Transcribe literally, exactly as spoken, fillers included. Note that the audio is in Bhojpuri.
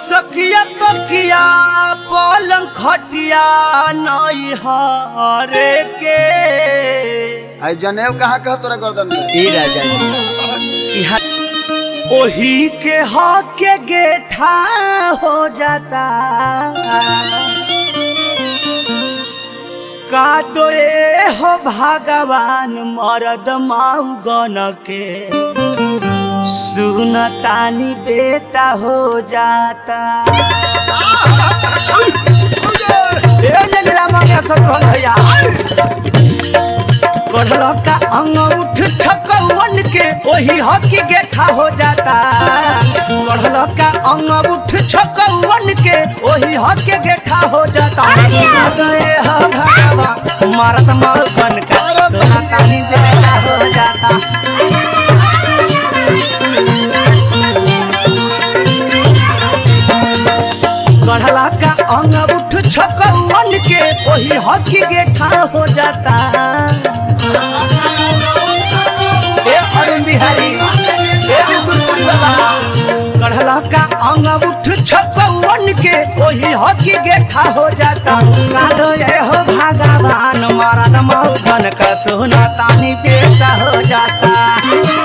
सखिया तकिया पलंग खटिया नहीं हारे के आई जनेऊ कहाँ कह तोरा गर्दन में ए राजा यहाँ ओही के हक के गेठा हो जाता का तो ए हो भगवान मरद माऊ गन के सुनतानी बेटा हो जाता भैया कढ़ल का अंग उठ छकवन के वही हकी गेठा हो जाता कढ़ल का अंग उठ छकवन के वही हकी गेठा हो जाता मरद मौन का सुनतानी बेटा हो जाता कढ़ला का अंग उठ छकवन के वही हकी गेठा हो जाता ए अरुण बिहारी ए विष्णुपुरी बाबा कढ़ला का अंग उठ छकवन के वही हकी गेठा हो जाता कादो ये हो भगवान मरद मौन का सोना तानी बेटा हो जाता